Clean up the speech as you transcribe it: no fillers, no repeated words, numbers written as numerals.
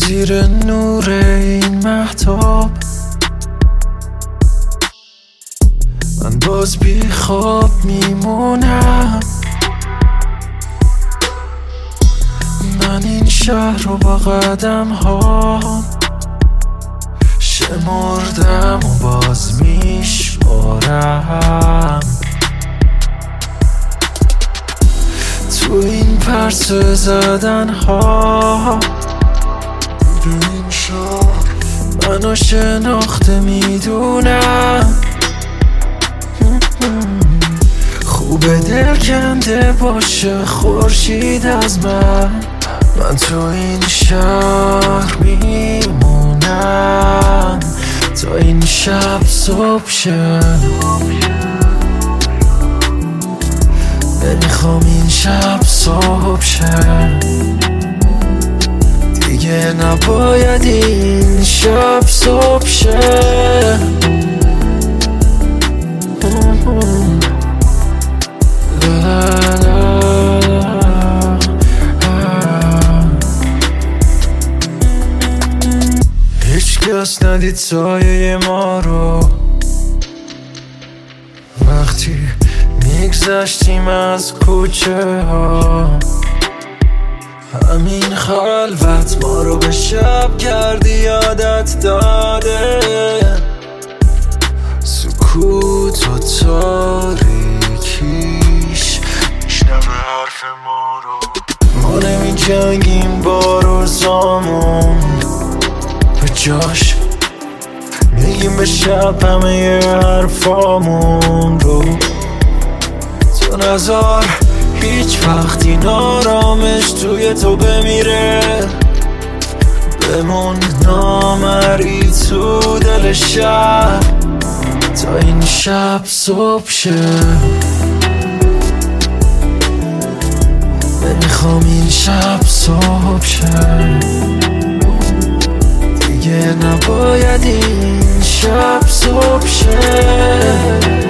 زیر نور این مهتاب من باز بی خواب میمونم. من این شهر رو با قدم ها شمردم و باز میشمارم. تو این پرسه زدن ها این شهر منو شناخته میدونم. خوبه دل کنده باشه خورشید از من تو این شهر میمونم تا این شب صبح شه. نمیخوام این شب صبح شه دیگه، نباید این شب صبح شه. هیچ کس ندید سایه ما رو وقتی میگذشتیم از کوچه ها. همین خلوت ما رو به شب کردی یادت داده. سکوت و تاریکیش میشنوه حرف ما رو. ما نمی جنگیم با روزامون به جاش میگیم به شب همه حرفامون رو. تو نزار هیچ وقتی نارامش توی تو بمیره. بمون نامری تو دل شب تا این شب صبح شه. نمیخوام این شب صبح شه دیگه، نباید این شب صبح شه.